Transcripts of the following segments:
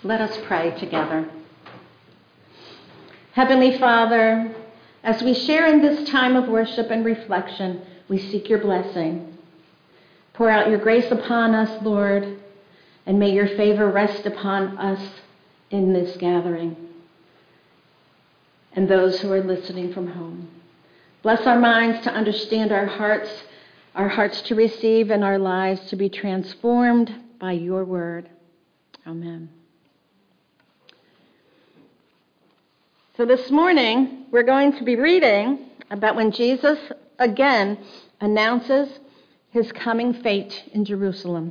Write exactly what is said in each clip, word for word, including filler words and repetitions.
Let us pray together. Heavenly Father, as we share in this time of worship and reflection, we seek your blessing. Pour out your grace upon us, Lord, and may your favor rest upon us in this gathering and those who are listening from home. Bless our minds to understand, our hearts, our hearts to receive, and our lives to be transformed by your word. Amen. So this morning, we're going to be reading about when Jesus again announces his coming fate in Jerusalem.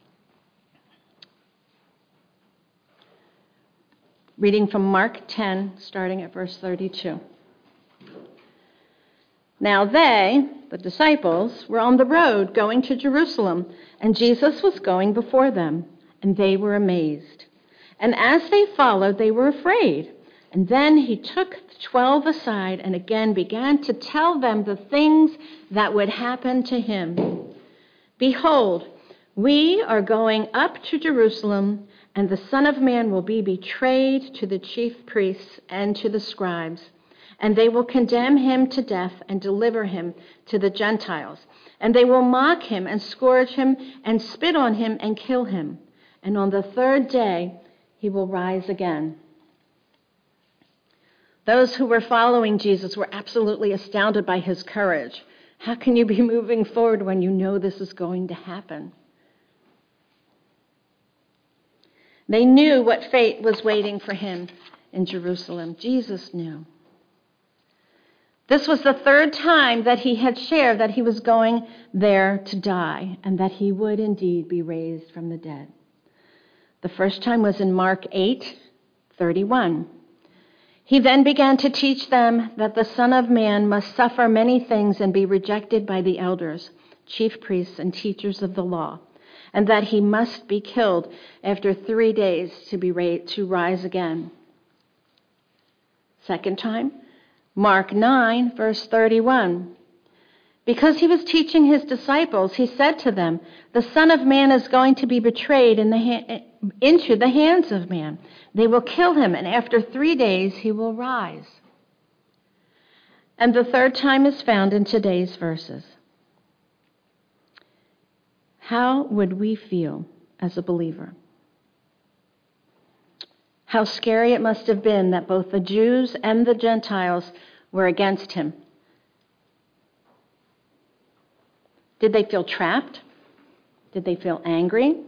Reading from Mark ten, starting at verse thirty-two. Now they, the disciples, were on the road going to Jerusalem, and Jesus was going before them, and they were amazed. And as they followed, they were afraid. And then he took the twelve aside and again began to tell them the things that would happen to him. Behold, we are going up to Jerusalem, and the Son of Man will be betrayed to the chief priests and to the scribes, and they will condemn him to death and deliver him to the Gentiles. And they will mock him and scourge him and spit on him and kill him. And on the third day he will rise again. Those who were following Jesus were absolutely astounded by his courage. How can you be moving forward when you know this is going to happen? They knew what fate was waiting for him in Jerusalem. Jesus knew. This was the third time that he had shared that he was going there to die and that he would indeed be raised from the dead. The first time was in Mark eight thirty-one. He then began to teach them that the Son of Man must suffer many things and be rejected by the elders, chief priests, and teachers of the law, and that he must be killed after three days to be raised, to rise again. Second time, Mark nine, verse thirty-one. Because he was teaching his disciples, he said to them, the Son of Man is going to be betrayed in the ha- into the hands of man. They will kill him, and after three days he will rise. And the third time is found in today's verses. How would we feel as a believer? How scary it must have been that both the Jews and the Gentiles were against him. Did they feel trapped? Did they feel angry?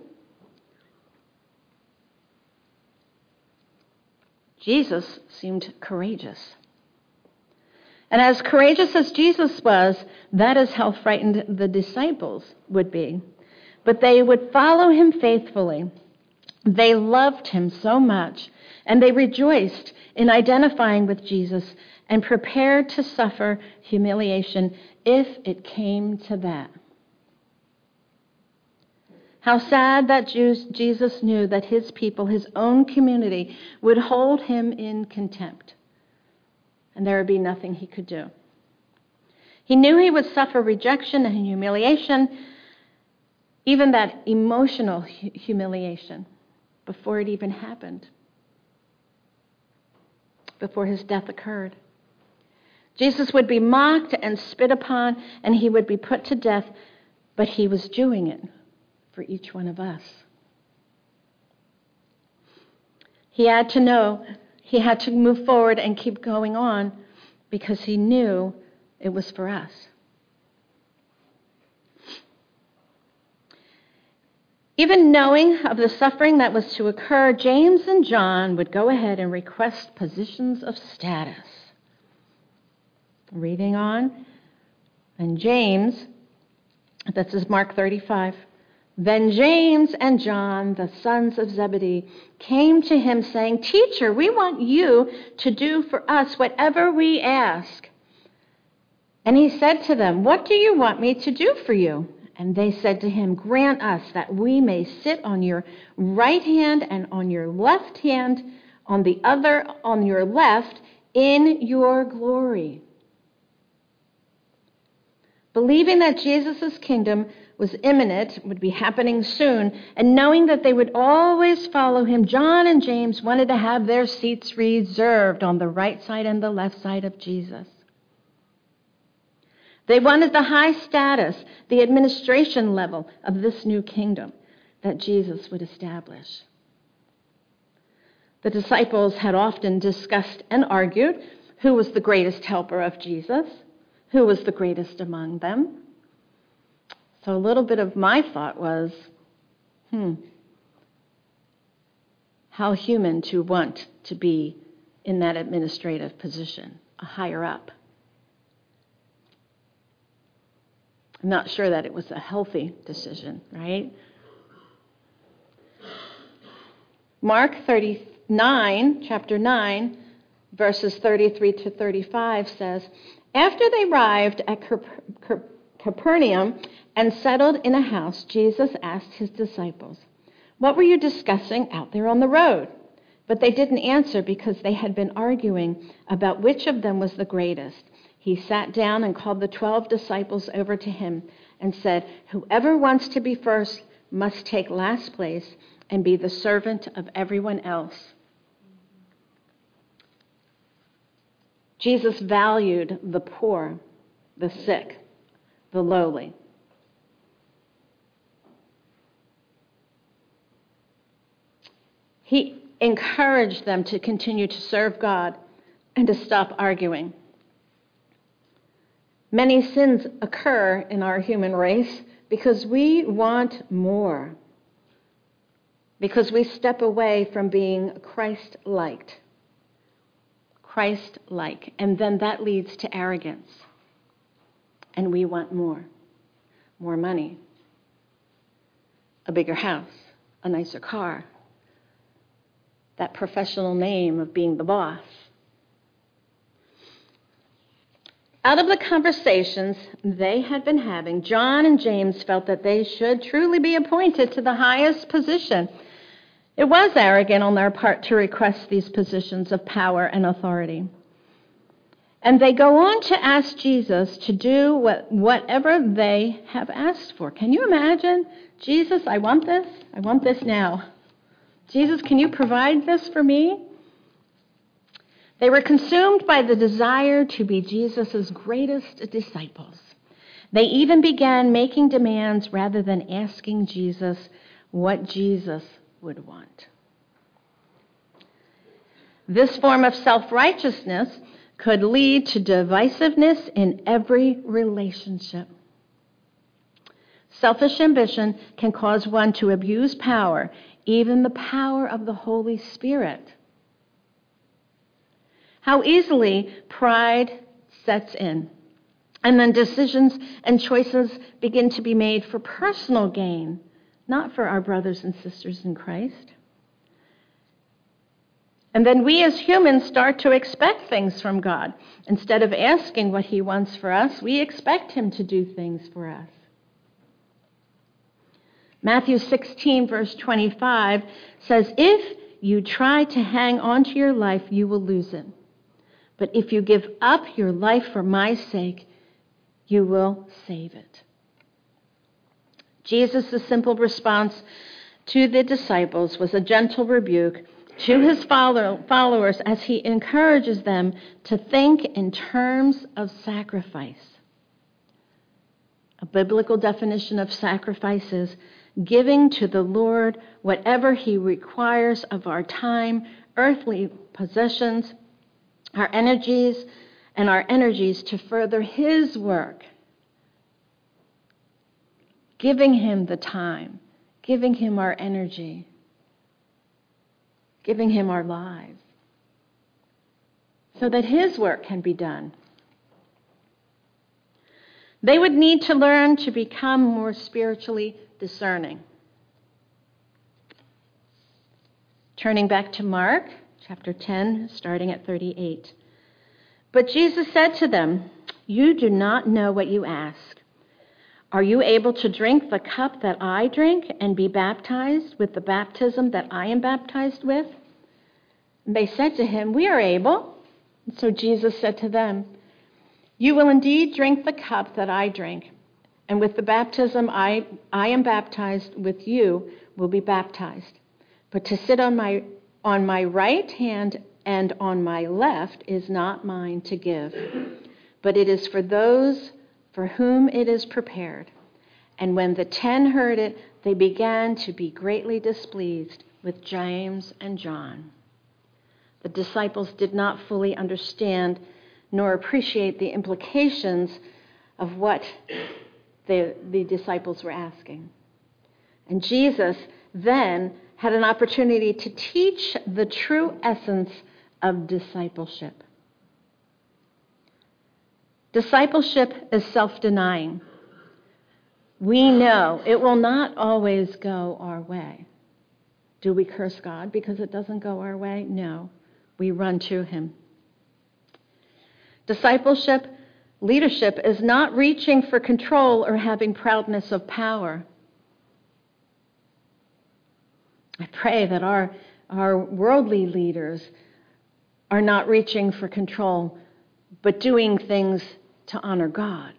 Jesus seemed courageous. And as courageous as Jesus was, that is how frightened the disciples would be. But they would follow him faithfully. They loved him so much, and they rejoiced in identifying with Jesus and prepared to suffer humiliation if it came to that. How sad that Jesus knew that his people, his own community, would hold him in contempt, and there would be nothing he could do. He knew he would suffer rejection and humiliation, even that emotional humiliation, before it even happened, before his death occurred. Jesus would be mocked and spit upon, and he would be put to death, but he was doing it for each one of us. He had to know, he had to move forward and keep going on because he knew it was for us. Even knowing of the suffering that was to occur, James and John would go ahead and request positions of status. Reading on, and James, this is Mark thirty-five. Then James and John, the sons of Zebedee, came to him saying, Teacher, we want you to do for us whatever we ask. And he said to them, What do you want me to do for you? And they said to him, Grant us that we may sit on your right hand and on your left hand, on the other, on your left, in your glory. Believing that Jesus' kingdom was imminent, would be happening soon, and knowing that they would always follow him, John and James wanted to have their seats reserved on the right side and the left side of Jesus. They wanted the high status, the administration level of this new kingdom that Jesus would establish. The disciples had often discussed and argued who was the greatest helper of Jesus, who was the greatest among them. So a little bit of my thought was, hmm, how human to want to be in that administrative position, a higher up. I'm not sure that it was a healthy decision, right? Mark thirty-nine, chapter nine, verses thirty-three to thirty-five says, after they arrived at Capernaum and settled in a house, Jesus asked his disciples, what were you discussing out there on the road? But they didn't answer because they had been arguing about which of them was the greatest. He sat down and called the twelve disciples over to him and said, whoever wants to be first must take last place and be the servant of everyone else. Jesus valued the poor, the sick, the lowly. He encouraged them to continue to serve God and to stop arguing. Many sins occur in our human race because we want more, because we step away from being Christ-liked, Christ-like, and then that leads to arrogance, and we want more, more money, a bigger house, a nicer car, that professional name of being the boss. Out of the conversations they had been having, John and James felt that they should truly be appointed to the highest position. It was arrogant on their part to request these positions of power and authority. And they go on to ask Jesus to do what, whatever they have asked for. Can you imagine? Jesus, I want this. I want this now. Jesus, can you provide this for me? They were consumed by the desire to be Jesus' greatest disciples. They even began making demands rather than asking Jesus what Jesus would want. This form of self-righteousness could lead to divisiveness in every relationship. Selfish ambition can cause one to abuse power, even the power of the Holy Spirit. How easily pride sets in, and then decisions and choices begin to be made for personal gain, not for our brothers and sisters in Christ. And then we as humans start to expect things from God. Instead of asking what he wants for us, we expect him to do things for us. Matthew sixteen, verse twenty-five says, if you try to hang on to your life, you will lose it. But if you give up your life for my sake, you will save it. Jesus' simple response to the disciples was a gentle rebuke to his followers as he encourages them to think in terms of sacrifice. A biblical definition of sacrifice is giving to the Lord whatever he requires of our time, earthly possessions, our energies, and our energies to further his work. Giving him the time, giving him our energy, giving him our lives, so that his work can be done. They would need to learn to become more spiritually discerning. Turning back to Mark, chapter ten, starting at thirty-eight. But Jesus said to them, you do not know what you ask. Are you able to drink the cup that I drink and be baptized with the baptism that I am baptized with? And they said to him, we are able. And so Jesus said to them, you will indeed drink the cup that I drink, And with the baptism I, I am baptized with, you will be baptized. But to sit on my, on my right hand and on my left is not mine to give, but it is for those for whom it is prepared." And when the ten heard it, they began to be greatly displeased with James and John. The disciples did not fully understand nor appreciate the implications of what the, the disciples were asking. And Jesus then had an opportunity to teach the true essence of discipleship. Discipleship is self-denying. We know it will not always go our way. Do we curse God because it doesn't go our way? No. We run to him. Discipleship, leadership is not reaching for control or having proudness of power. I pray that our, our worldly leaders are not reaching for control, but doing things to honor God.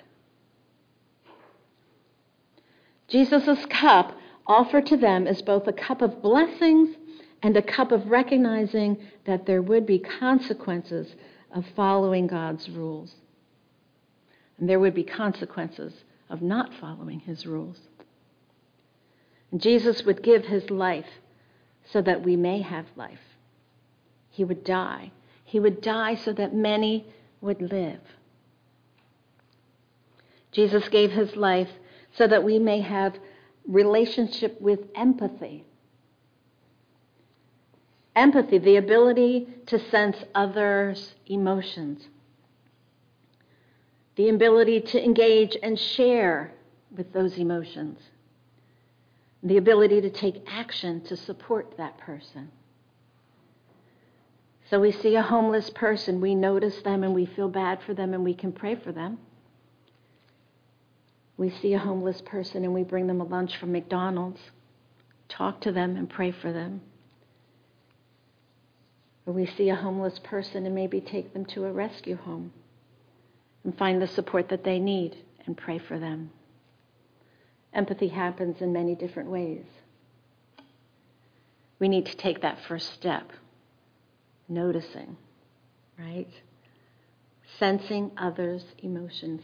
Jesus' cup offered to them is both a cup of blessings and a cup of recognizing that there would be consequences of following God's rules. And there would be consequences of not following his rules. And Jesus would give his life so that we may have life. He would die. He would die so that many would live. Jesus gave his life so that we may have relationship with empathy. Empathy, the ability to sense others' emotions. The ability to engage and share with those emotions. The ability to take action to support that person. So we see a homeless person, we notice them and we feel bad for them and we can pray for them. We see a homeless person and we bring them a lunch from McDonald's, talk to them and pray for them. Or we see a homeless person and maybe take them to a rescue home and find the support that they need and pray for them. Empathy happens in many different ways. We need to take that first step, noticing, right? Sensing others' emotions.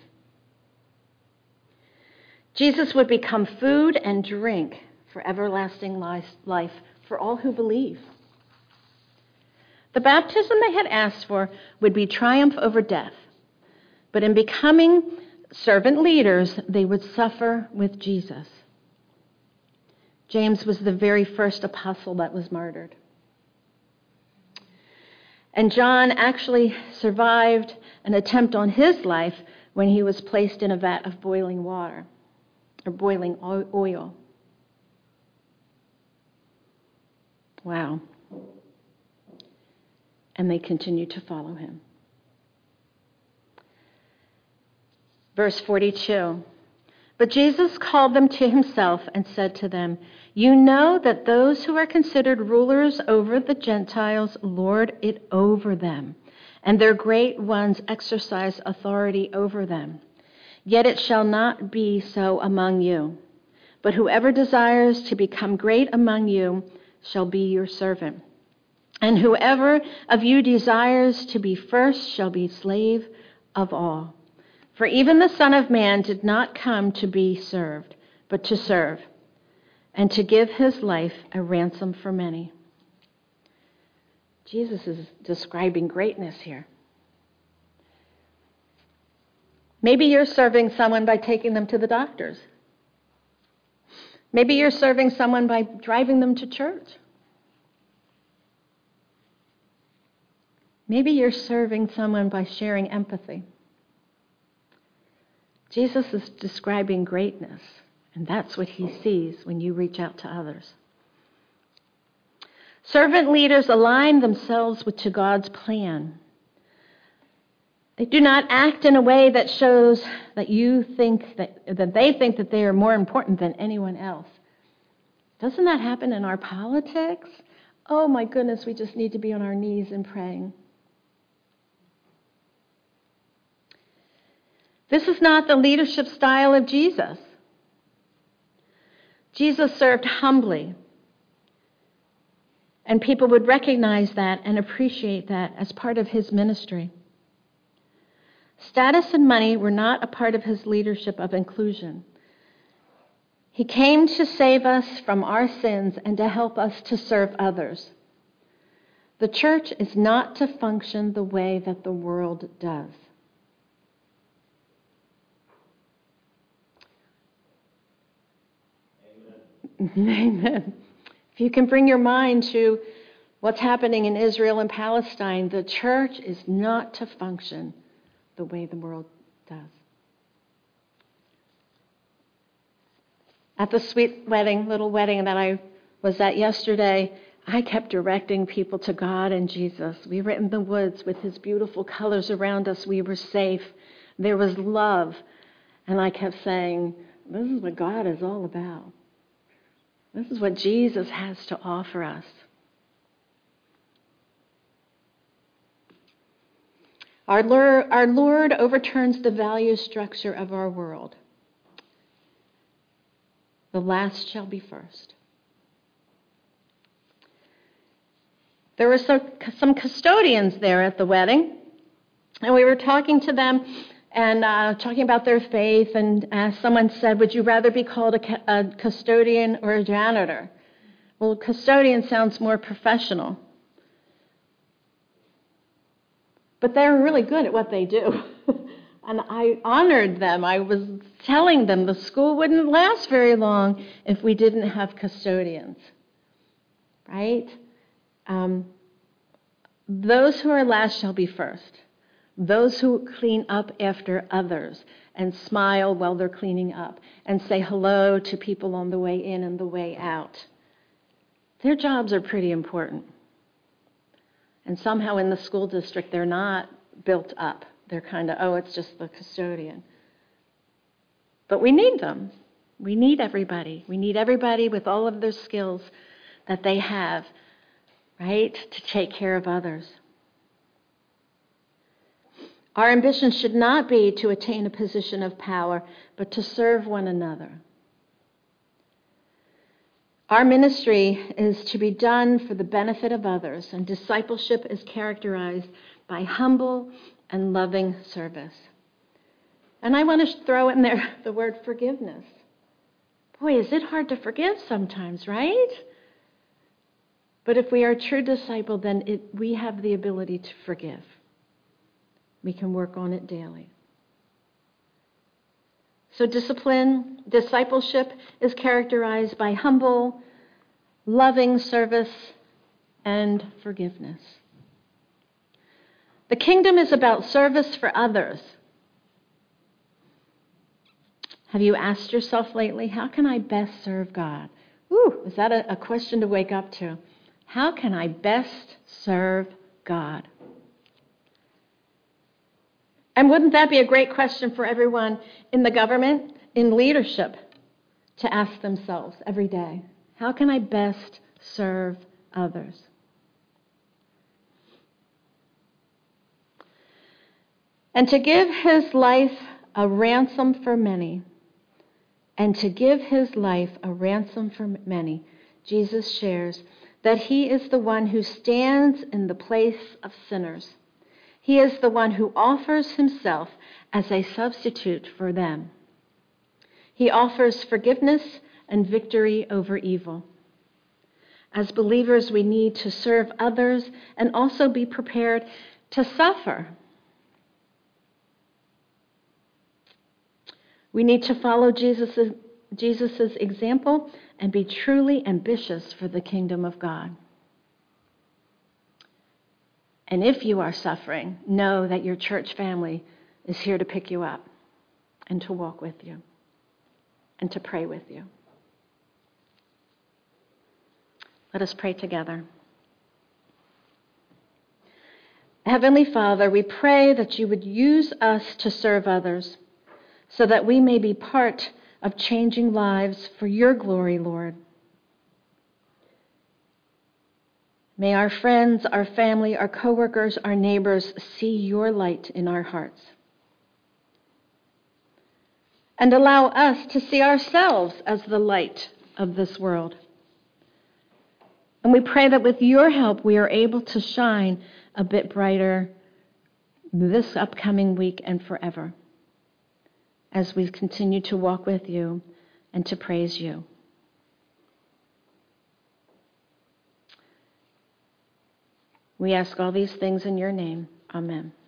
Jesus would become food and drink for everlasting life for all who believe. The baptism they had asked for would be triumph over death. But in becoming servant leaders, they would suffer with Jesus. James was the very first apostle that was martyred. And John actually survived an attempt on his life when he was placed in a vat of boiling water, or boiling oil. Wow. And they continued to follow him. Verse forty-two. But Jesus called them to himself and said to them, "You know that those who are considered rulers over the Gentiles lord it over them, and their great ones exercise authority over them. Yet it shall not be so among you. But whoever desires to become great among you shall be your servant. And whoever of you desires to be first shall be slave of all. For even the Son of Man did not come to be served, but to serve, and to give his life a ransom for many." Jesus is describing greatness here. Maybe you're serving someone by taking them to the doctors. Maybe you're serving someone by driving them to church. Maybe you're serving someone by sharing empathy. Jesus is describing greatness, and that's what he sees when you reach out to others. Servant leaders align themselves with to God's plan. They do not act in a way that shows that you think that, that they think that they are more important than anyone else. Doesn't that happen in our politics? Oh my goodness, we just need to be on our knees and praying. This is not the leadership style of Jesus. Jesus served humbly, and people would recognize that and appreciate that as part of his ministry. Status and money were not a part of his leadership of inclusion. He came to save us from our sins and to help us to serve others. The church is not to function the way that the world does. Amen. If you can bring your mind to what's happening in Israel and Palestine, the church is not to function the way the world does. At the sweet wedding, little wedding that I was at yesterday, I kept directing people to God and Jesus. We were in the woods with his beautiful colors around us. We were safe. There was love. And I kept saying, this is what God is all about. This is what Jesus has to offer us. Our Lord, our Lord overturns the value structure of our world. The last shall be first. There were some, some custodians there at the wedding, and we were talking to them and uh, talking about their faith, and uh, someone said, would you rather be called a, a custodian or a janitor? Well, custodian sounds more professional. But they're really good at what they do. And I honored them. I was telling them the school wouldn't last very long if we didn't have custodians, right? Um, those who are last shall be first. Those who clean up after others and smile while they're cleaning up and say hello to people on the way in and the way out. Their jobs are pretty important. And somehow in the school district, they're not built up. They're kind of, oh, it's just the custodian. But we need them. We need everybody. We need everybody with all of their skills that they have, right, to take care of others. Our ambition should not be to attain a position of power, but to serve one another. Our ministry is to be done for the benefit of others, and discipleship is characterized by humble and loving service. And I want to throw in there the word forgiveness. Boy, is it hard to forgive sometimes, right? But if we are a true disciple, then it, we have the ability to forgive. We can work on it daily. So discipline, discipleship is characterized by humble, loving service and forgiveness. The kingdom is about service for others. Have you asked yourself lately, how can I best serve God? Ooh, is that a, a question to wake up to? How can I best serve God? And wouldn't that be a great question for everyone in the government, in leadership, to ask themselves every day? How can I best serve others? And to give his life a ransom for many, and to give his life a ransom for many, Jesus shares that he is the one who stands in the place of sinners. He is the one who offers himself as a substitute for them. He offers forgiveness and victory over evil. As believers, we need to serve others and also be prepared to suffer. We need to follow Jesus' Jesus's example and be truly ambitious for the kingdom of God. And if you are suffering, know that your church family is here to pick you up and to walk with you and to pray with you. Let us pray together. Heavenly Father, we pray that you would use us to serve others so that we may be part of changing lives for your glory, Lord. May our friends, our family, our coworkers, our neighbors see your light in our hearts. and allow us to see ourselves as the light of this world. And we pray that with your help, we are able to shine a bit brighter this upcoming week and forever as we continue to walk with you and to praise you. We ask all these things in your name. Amen.